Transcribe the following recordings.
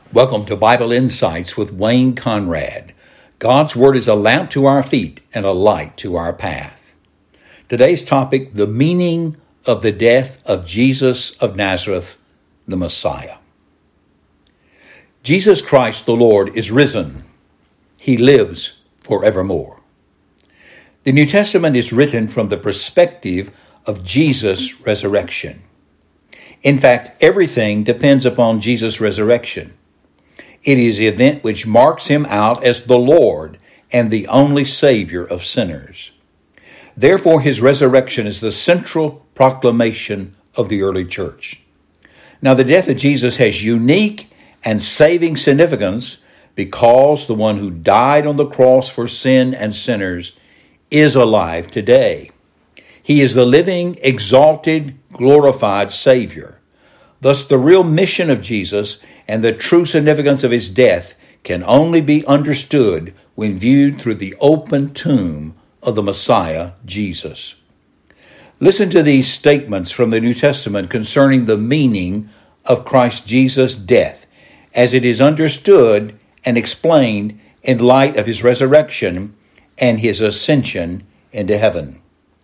Welcome to Bible Insights with Wayne Conrad. God's Word is a lamp to our feet and a light to our path. Today's topic, the meaning of the death of Jesus of Nazareth, the Messiah. Jesus Christ the Lord is risen. He lives forevermore. The New Testament is written from the perspective of Jesus' resurrection. In fact, everything depends upon Jesus' resurrection. It is the event which marks him out as the Lord and the only Savior of sinners. Therefore, his resurrection is the central proclamation of the early church. Now, the death of Jesus has unique and saving significance because the one who died on the cross for sin and sinners is alive today. He is the living, exalted, glorified Savior. Thus, the real mission of Jesus and the true significance of his death can only be understood when viewed through the open tomb of the Messiah, Jesus. Listen to these statements from the New Testament concerning the meaning of Christ Jesus' death, as it is understood and explained in light of his resurrection and his ascension into heaven.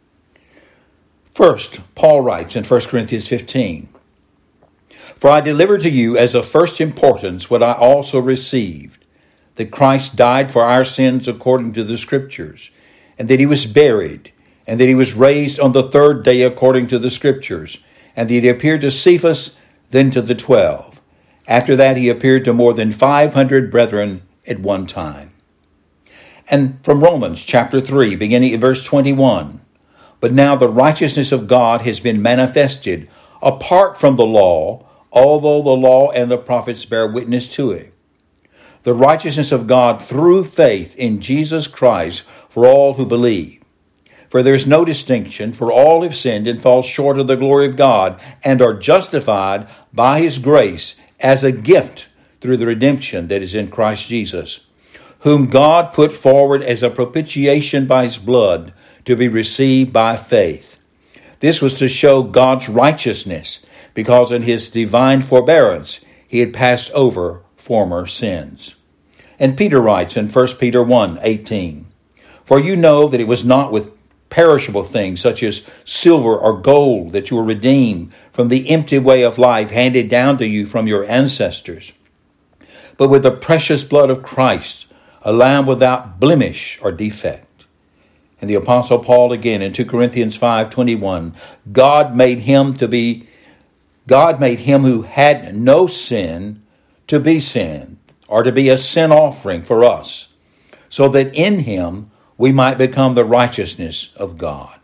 First, Paul writes in 1 Corinthians 15, "For I delivered to you as of first importance what I also received, that Christ died for our sins according to the Scriptures, and that he was buried, and that he was raised on the third day according to the Scriptures, and that he appeared to Cephas, then to the 12. After that he appeared to more than 500 brethren at one time." And from Romans chapter 3, beginning at verse 21, "But now the righteousness of God has been manifested apart from the law, although the law and the prophets bear witness to it. The righteousness of God through faith in Jesus Christ for all who believe. For there is no distinction, for all have sinned and fall short of the glory of God, and are justified by his grace as a gift through the redemption that is in Christ Jesus, whom God put forward as a propitiation by his blood to be received by faith. This was to show God's righteousness, because in his divine forbearance he had passed over former sins." And Peter writes in 1 Peter 1:18, "For you know that it was not with perishable things such as silver or gold that you were redeemed from the empty way of life handed down to you from your ancestors, but with the precious blood of Christ, a lamb without blemish or defect." And the Apostle Paul again in 2 Corinthians 5:21, God made him who had no sin to be sin, or to be a sin offering for us, so that in him we might become the righteousness of God.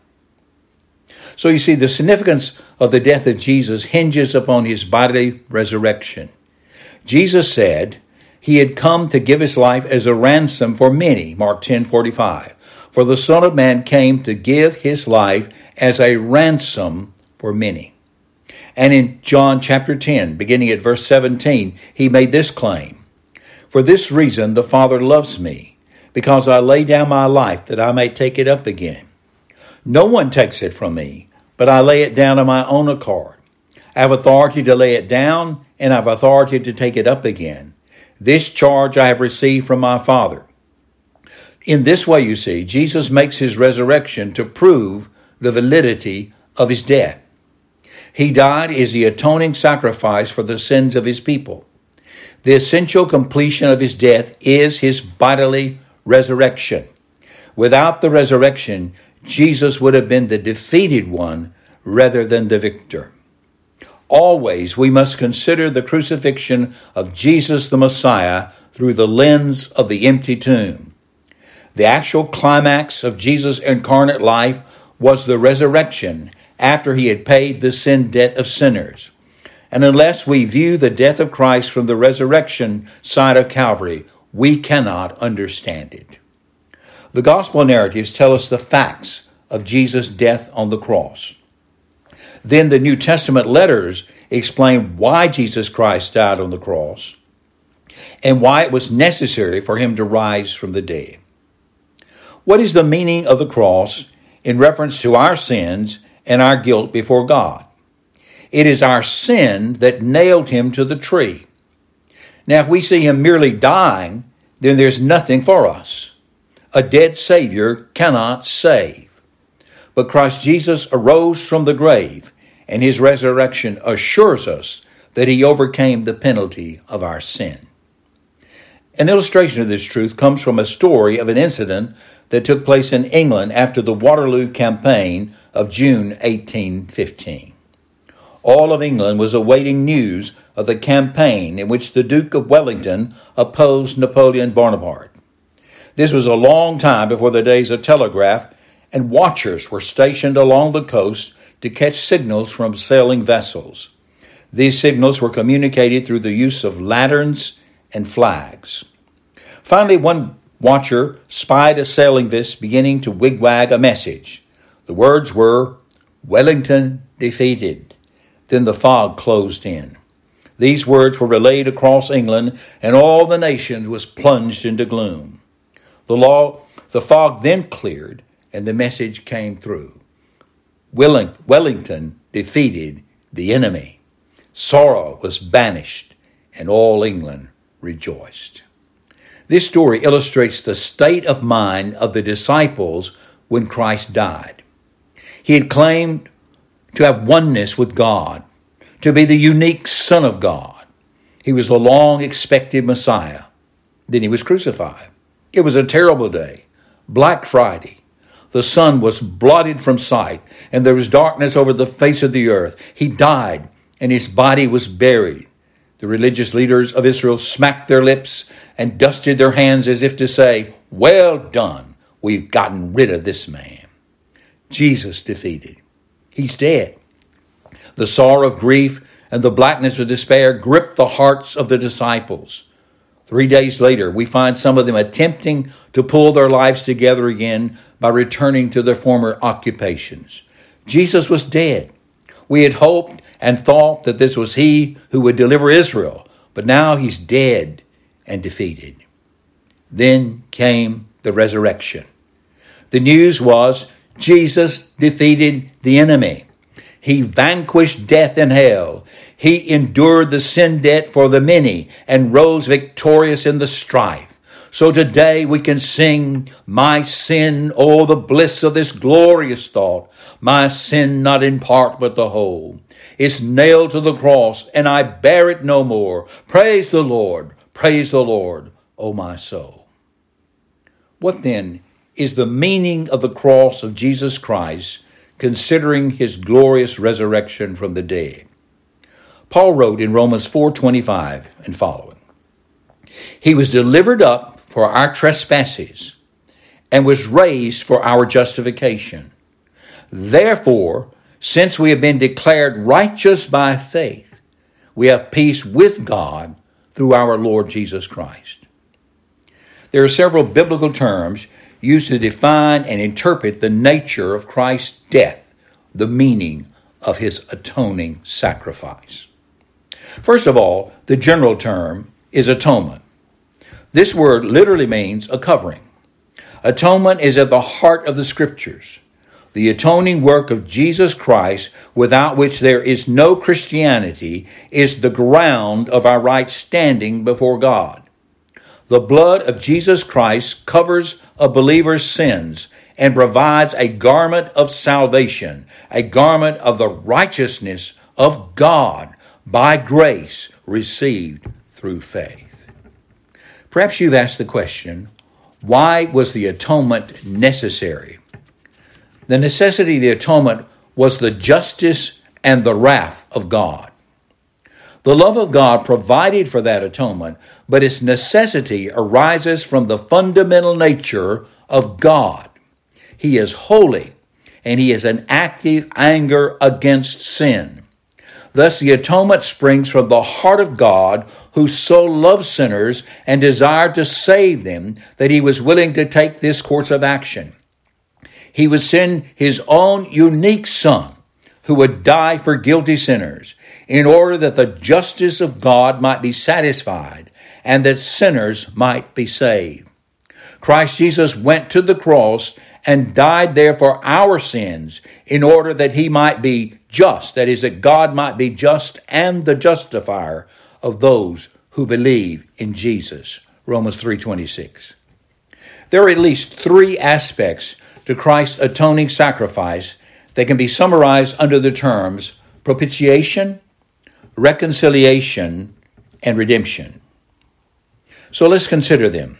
So you see, the significance of the death of Jesus hinges upon his bodily resurrection. Jesus said he had come to give his life as a ransom for many, Mark 10:45. For the Son of Man came to give his life as a ransom for many. And in John chapter 10, beginning at verse 17, he made this claim, "For this reason the Father loves me, because I lay down my life that I may take it up again. No one takes it from me, but I lay it down of my own accord. I have authority to lay it down, and I have authority to take it up again. This charge I have received from my Father." In this way, you see, Jesus makes his resurrection to prove the validity of his death. He died as the atoning sacrifice for the sins of his people. The essential completion of his death is his bodily resurrection. Without the resurrection, Jesus would have been the defeated one rather than the victor. Always, we must consider the crucifixion of Jesus the Messiah through the lens of the empty tomb. The actual climax of Jesus' incarnate life was the resurrection after he had paid the sin debt of sinners. And unless we view the death of Christ from the resurrection side of Calvary, we cannot understand it. The gospel narratives tell us the facts of Jesus' death on the cross. Then the New Testament letters explain why Jesus Christ died on the cross and why it was necessary for him to rise from the dead. What is the meaning of the cross in reference to our sins and our guilt before God? It is our sin that nailed him to the tree. Now, if we see him merely dying, then there's nothing for us. A dead Savior cannot save. But Christ Jesus arose from the grave, and his resurrection assures us that he overcame the penalty of our sin. An illustration of this truth comes from a story of an incident that took place in England after the Waterloo campaign of June 1815. All of England was awaiting news of the campaign in which the Duke of Wellington opposed Napoleon Bonaparte. This was a long time before the days of telegraph, and watchers were stationed along the coast to catch signals from sailing vessels. These signals were communicated through the use of lanterns and flags. Finally, one watcher spied a sailing vessel beginning to wigwag a message. The words were, "Wellington defeated." Then the fog closed in. These words were relayed across England, and all the nation was plunged into gloom. The fog then cleared, and the message came through. Wellington defeated the enemy. Sorrow was banished, and all England rejoiced. This story illustrates the state of mind of the disciples when Christ died. He had claimed to have oneness with God, to be the unique Son of God. He was the long-expected Messiah. Then he was crucified. It was a terrible day, Black Friday. The sun was blotted from sight, and there was darkness over the face of the earth. He died, and his body was buried. The religious leaders of Israel smacked their lips and dusted their hands as if to say, "Well done, we've gotten rid of this man." Jesus defeated. He's dead. The sorrow of grief and the blackness of despair gripped the hearts of the disciples. 3 days later, we find some of them attempting to pull their lives together again by returning to their former occupations. Jesus was dead. We had hoped and thought that this was he who would deliver Israel, but now he's dead and defeated. Then came the resurrection. The news was Jesus defeated the enemy. He vanquished death and hell. He endured the sin debt for the many and rose victorious in the strife. So today we can sing, "My sin, oh, the bliss of this glorious thought. My sin not in part but the whole. It's nailed to the cross and I bear it no more. Praise the Lord, oh my soul." What then is the meaning of the cross of Jesus Christ, considering his glorious resurrection from the dead? Paul wrote in Romans 4:25 and following, "He was delivered up for our trespasses and was raised for our justification. Therefore, since we have been declared righteous by faith, we have peace with God through our Lord Jesus Christ." There are several biblical terms used to define and interpret the nature of Christ's death, the meaning of his atoning sacrifice. First of all, the general term is atonement. This word literally means a covering. Atonement is at the heart of the Scriptures. The atoning work of Jesus Christ, without which there is no Christianity, is the ground of our right standing before God. The blood of Jesus Christ covers a believer's sins and provides a garment of salvation, a garment of the righteousness of God by grace received through faith. Perhaps you've asked the question, why was the atonement necessary? The necessity of the atonement was the justice and the wrath of God. The love of God provided for that atonement, but its necessity arises from the fundamental nature of God. He is holy, and he is an active anger against sin. Thus, the atonement springs from the heart of God, who so loved sinners and desired to save them that he was willing to take this course of action. He would send his own unique Son, who would die for guilty sinners, in order that the justice of God might be satisfied and that sinners might be saved. Christ Jesus went to the cross and died there for our sins in order that he might be just, that is, that God might be just and the justifier of those who believe in Jesus. Romans 3:26. There are at least three aspects to Christ's atoning sacrifice that can be summarized under the terms propitiation, reconciliation, and redemption. So let's consider them.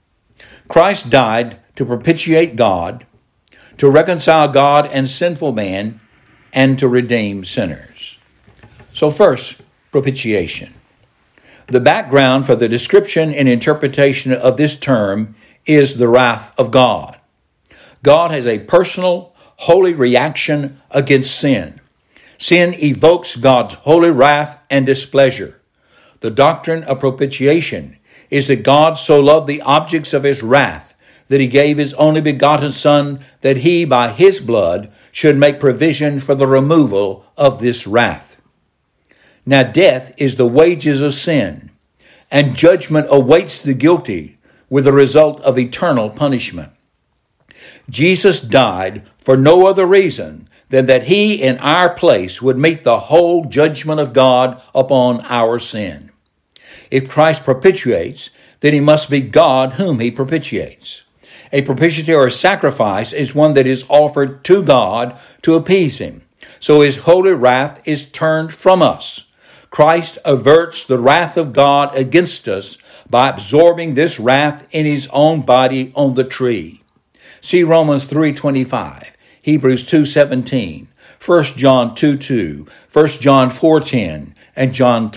Christ died to propitiate God, to reconcile God and sinful man, and to redeem sinners. So first, propitiation. The background for the description and interpretation of this term is the wrath of God. God has a personal, holy reaction against sin. Sin evokes God's holy wrath and displeasure. The doctrine of propitiation is that God so loved the objects of his wrath that he gave his only begotten Son, that he, by his blood, should make provision for the removal of this wrath. Now death is the wages of sin, and judgment awaits the guilty with the result of eternal punishment. Jesus died for no other reason than that he in our place would meet the whole judgment of God upon our sin. If Christ propitiates, then he must be God whom he propitiates. A propitiatory sacrifice is one that is offered to God to appease him. So his holy wrath is turned from us. Christ averts the wrath of God against us by absorbing this wrath in his own body on the tree. See Romans 3:25, Hebrews 2:17, 1 John 2:2, 1 John 4:10, and John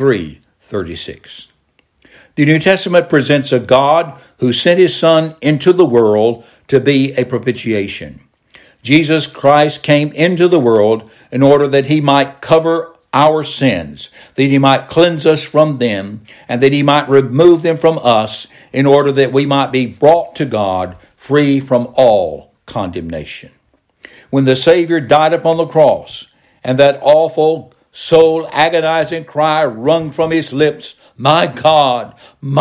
3:36. The New Testament presents a God who sent his Son into the world to be a propitiation. Jesus Christ came into the world in order that he might cover our sins, that he might cleanse us from them, and that he might remove them from us in order that we might be brought to God free from all condemnation. When the Savior died upon the cross, and that awful, soul-agonizing cry wrung from his lips, my God,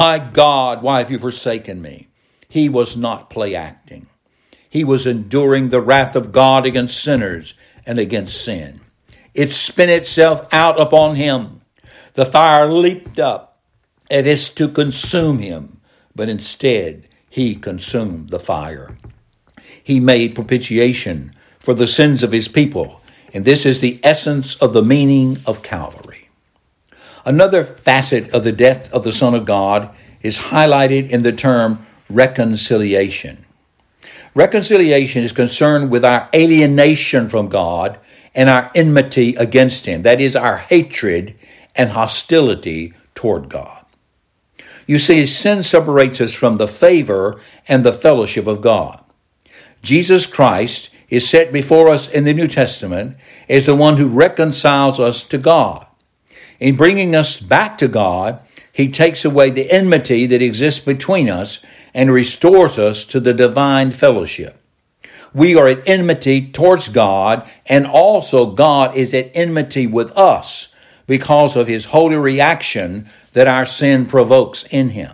why have you forsaken me?" He was not play-acting. He was enduring the wrath of God against sinners and against sin. It spent itself out upon him. The fire leaped up as to consume him, but instead he consumed the fire. He made propitiation for the sins of his people, and this is the essence of the meaning of Calvary. Another facet of the death of the Son of God is highlighted in the term reconciliation. Reconciliation is concerned with our alienation from God and our enmity against him. That is, our hatred and hostility toward God. You see, sin separates us from the favor and the fellowship of God. Jesus Christ is set before us in the New Testament as the one who reconciles us to God. In bringing us back to God, he takes away the enmity that exists between us and restores us to the divine fellowship. We are at enmity towards God, and also God is at enmity with us because of his holy reaction that our sin provokes in him.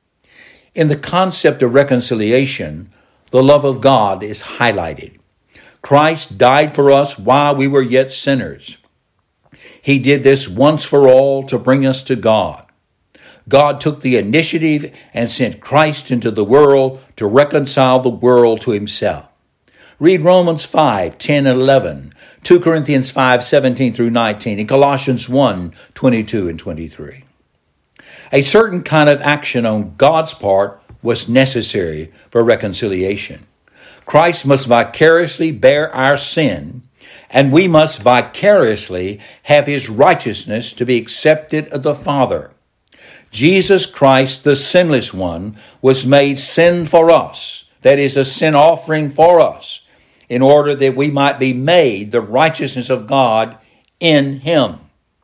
In the concept of reconciliation, the love of God is highlighted. Christ died for us while we were yet sinners. He did this once for all to bring us to God. God took the initiative and sent Christ into the world to reconcile the world to himself. Read Romans 5:10 and 11, 2 Corinthians 5:17 through 19, and Colossians 1:22 and 23. A certain kind of action on God's part was necessary for reconciliation. Christ must vicariously bear our sin, and we must vicariously have his righteousness to be accepted of the Father. Jesus Christ, the sinless one, was made sin for us, that is, a sin offering for us, in order that we might be made the righteousness of God in him.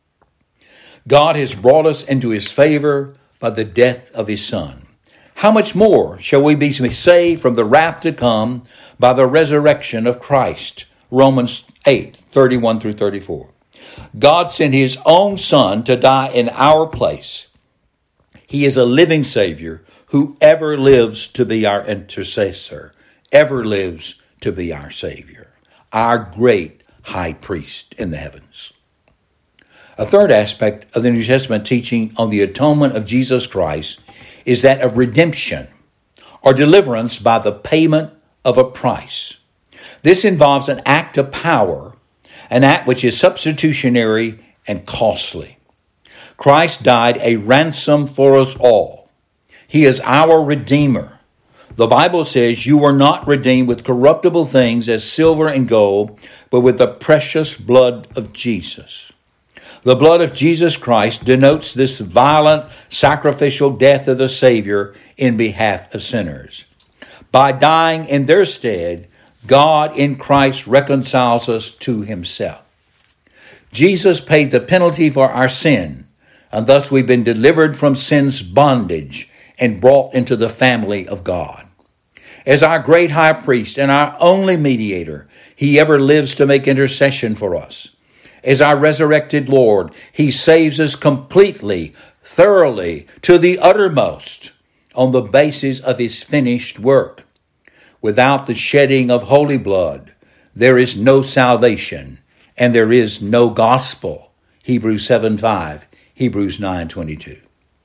God has brought us into his favor by the death of his Son. How much more shall we be saved from the wrath to come by the resurrection of Christ? Romans 8:31 through 34. God sent his own Son to die in our place. He is a living Savior who ever lives to be our intercessor, ever lives to be our Savior, our great high priest in the heavens. A third aspect of the New Testament teaching on the atonement of Jesus Christ is that of redemption or deliverance by the payment of a price. This involves an act of power, an act which is substitutionary and costly. Christ died a ransom for us all. He is our Redeemer. The Bible says you were not redeemed with corruptible things as silver and gold, but with the precious blood of Jesus. The blood of Jesus Christ denotes this violent sacrificial death of the Savior in behalf of sinners. By dying in their stead, God in Christ reconciles us to himself. Jesus paid the penalty for our sin, and thus we've been delivered from sin's bondage and brought into the family of God. As our great high priest and our only mediator, he ever lives to make intercession for us. As our resurrected Lord, he saves us completely, thoroughly, to the uttermost on the basis of his finished work. Without the shedding of holy blood, there is no salvation and there is no gospel. Hebrews 7:5, Hebrews 9:22.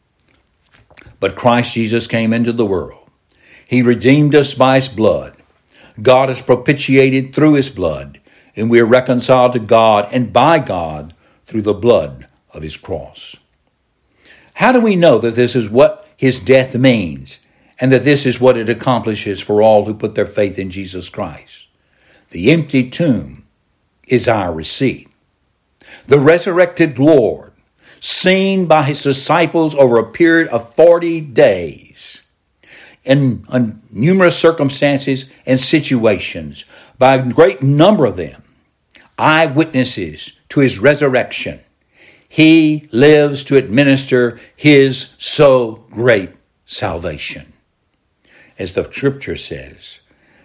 But Christ Jesus came into the world. He redeemed us by his blood. God is propitiated through his blood, and we are reconciled to God and by God through the blood of his cross. How do we know that this is what his death means and that this is what it accomplishes for all who put their faith in Jesus Christ? The empty tomb is our receipt. The resurrected Lord, seen by his disciples over a period of 40 days, in numerous circumstances and situations, by a great number of them, eyewitnesses to his resurrection. He lives to administer his so great salvation. As the scripture says,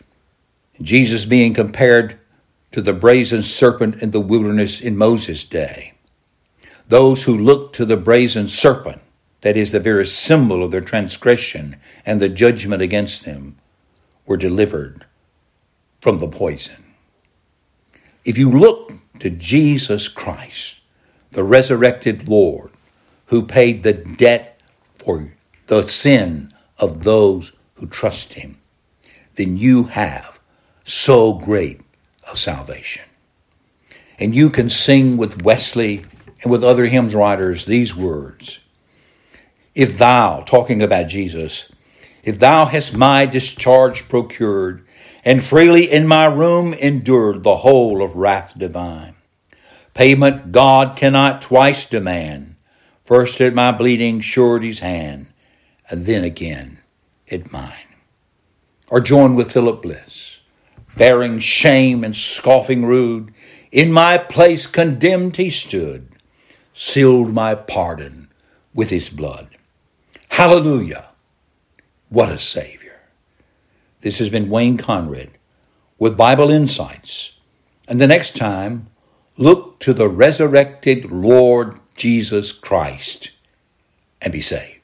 Jesus being compared to the brazen serpent in the wilderness in Moses' day. Those who looked to the brazen serpent, that is the very symbol of their transgression and the judgment against them, were delivered from the poison. If you look to Jesus Christ, the resurrected Lord, who paid the debt for the sin of those who trust him, then you have so great a salvation. And you can sing with Wesley and with other hymn writers these words. If thou, talking about Jesus, if thou hast my discharge procured, and freely in my room endured the whole of wrath divine, payment God cannot twice demand, first at my bleeding surety's hand, and then again at mine. Or join with Philip Bliss, bearing shame and scoffing rude, in my place condemned he stood, sealed my pardon with his blood. Hallelujah! What a Savior. This has been Wayne Conrad with Bible Insights. And the next time, look to the resurrected Lord Jesus Christ and be saved.